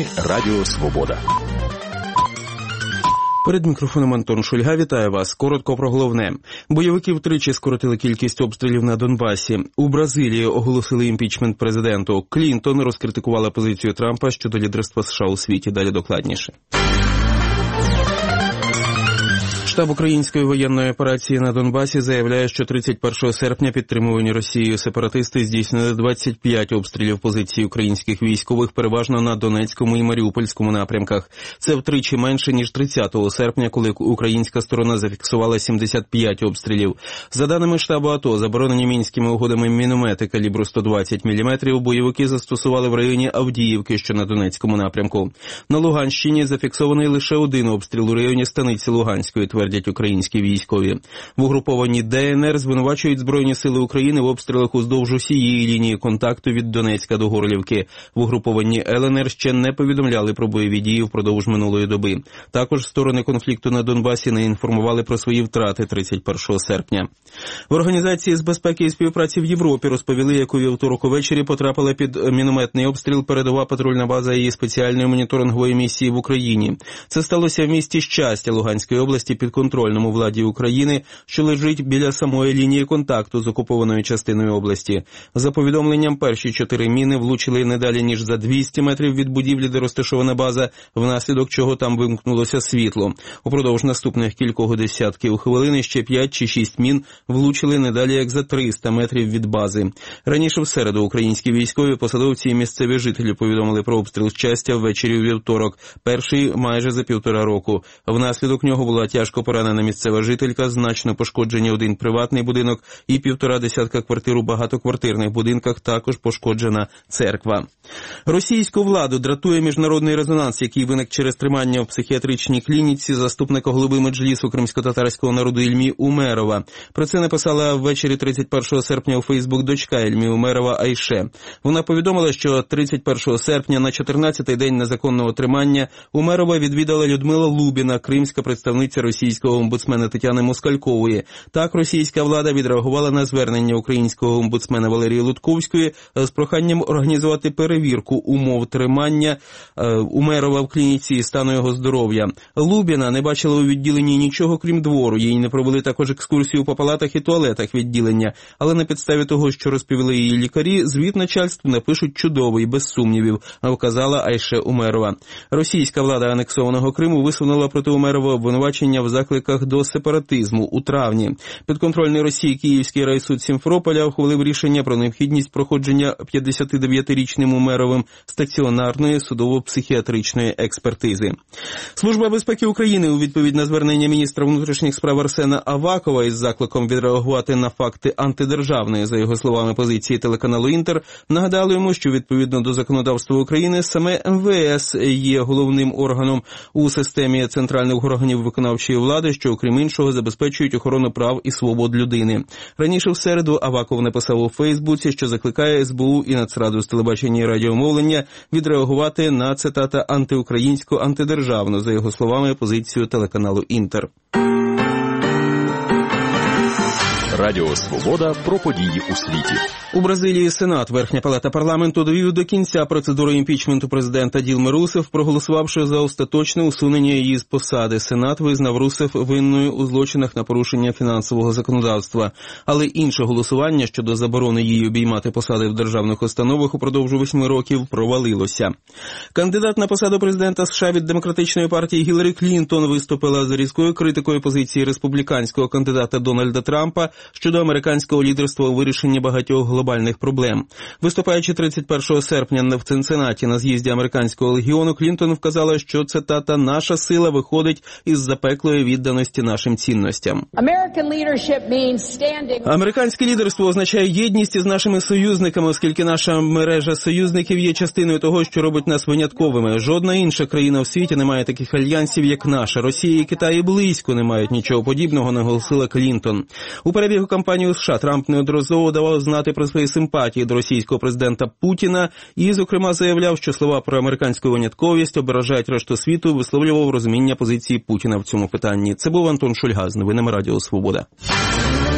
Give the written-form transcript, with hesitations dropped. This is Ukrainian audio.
Новини Радіо Свобода. Перед мікрофоном Антон Шульга. Вітаю вас. Коротко про головне. Бойовики втричі скоротили кількість обстрілів на Донбасі. У Бразилії оголосили імпічмент президенту. Клінтон розкритикувала позицію Трампа щодо лідерства США у світі. Далі докладніше. Штаб української воєнної операції на Донбасі заявляє, що 31 серпня підтримувані Росією сепаратисти здійснили 25 обстрілів позицій українських військових, переважно на Донецькому і Маріупольському напрямках. Це втричі менше, ніж 30 серпня, коли українська сторона зафіксувала 75 обстрілів. За даними штабу АТО, заборонені Мінськими угодами міномети калібру 120 мм бойовики застосували в районі Авдіївки, що на Донецькому напрямку. На Луганщині зафіксований лише один обстріл у районі станиці Луганської, твердять українські військові. В угрупованні ДНР звинувачують Збройні сили України в обстрілах уздовж усієї лінії контакту від Донецька до Горлівки. В угрупованні ЛНР ще не повідомляли про бойові дії впродовж минулої доби. Також сторони конфлікту на Донбасі не інформували про свої втрати 31 серпня. В Організації з безпеки і співпраці в Європі розповіли, як у вівторок увечері потрапила під мінометний обстріл передова патрульна база її спеціальної моніторингової місії в Україні. Це сталося в місті Щастя Луганської області, підконтрольному владі України, що лежить біля самої лінії контакту з окупованою частиною області. За повідомленням, перші 4 міни влучили не далі, ніж за 200 метрів від будівлі, де розташована база, внаслідок чого там вимкнулося світло. Упродовж наступних кількох десятків хвилин ще 5 чи 6 мін влучили не далі, як за 300 метрів від бази. Раніше в середу українські військові, посадовці і місцеві жителі повідомили про обстріл Щастя ввечері у вівторок, перший майже за 1,5 року. Внаслідок нього була тяжко поранена місцева жителька, значно пошкоджені один приватний будинок і 1,5 десятка квартир у багатоквартирних будинках, також пошкоджена церква. Російську владу дратує міжнародний резонанс, який виник через тримання в психіатричній клініці заступника голови Меджлісу кримськотатарського народу Ільмі Умерова. Про це написала ввечері 31 серпня у Фейсбук дочка Ільмі Умерова Айше. Вона повідомила, що 31 серпня на 14-й день незаконного тримання Умерова відвідала Людмила Лубіна, кримська представниця російського омбудсмена Тетяни Москалькової. Так, російська влада відреагувала на звернення українського омбудсмена Валерії Лутковської з проханням організувати перевірку умов тримання Умерова в клініці і стану його здоров'я. Лубіна не бачила у відділенні нічого, крім двору. Їй не провели також екскурсію по палатах і туалетах відділення. Але на підставі того, що розповіли її лікарі, звіт начальству напишуть чудовий, без сумнівів, вказала Айше Умерова. Російська влада анексованого Криму висунула проти Умерова обвинувачення в закликах до сепаратизму у травні. Підконтрольний Росії Київський райсуд Сімферополя ухвалив рішення про необхідність проходження 59-річним Умеровим стаціонарної судово-психіатричної експертизи. Служба безпеки України у відповідь на звернення міністра внутрішніх справ Арсена Авакова із закликом відреагувати на факти антидержавної, за його словами, позиції телеканалу «Інтер», нагадали йому, що відповідно до законодавства України саме МВС є головним органом у системі центральних органів виконавчої влади, що, окрім іншого, забезпечують охорону прав і свобод людини. Раніше в середу Аваков написав у Фейсбуці, що закликає СБУ і Нацраду з телебачення і радіомовлення відреагувати на, цитата, антиукраїнську, антидержавну, за його словами, позицію телеканалу «Інтер». Радіо Свобода про події у світі. У Бразилії Сенат, Верхня палата парламенту, довів до кінця процедуру імпічменту президента Ділми Русеф, проголосувавши за остаточне усунення її з посади. Сенат визнав Русеф винною у злочинах на порушення фінансового законодавства. Але інше голосування щодо заборони їй обіймати посади в державних установах упродовж 8 років провалилося. Кандидат на посаду президента США від Демократичної партії Гіларі Клінтон виступила з різкою критикою позиції республіканського кандидата Дональда Трампа щодо американського лідерства у вирішенні багатьох глобальних проблем. Виступаючи 31 серпня в Цинциннаті на з'їзді американського легіону, Клінтон вказала, що, цитата, «наша сила виходить із запеклої відданості нашим цінностям». Американське лідерство означає єдність із нашими союзниками, оскільки наша мережа союзників є частиною того, що робить нас винятковими. Жодна інша країна в світі не має таких альянсів, як наша. Росія і Китай і близько не мають нічого подібного, наголосила Клінтон. У перебігу кампанії США Трамп неодноразово давав знати про свої симпатії до російського президента Путіна і, зокрема, заявляв, що слова про американську винятковість ображають решту світу, висловлював розуміння позиції Путіна в цьому питанні. Це був Антон Шульга з новинами Радіо Свобода.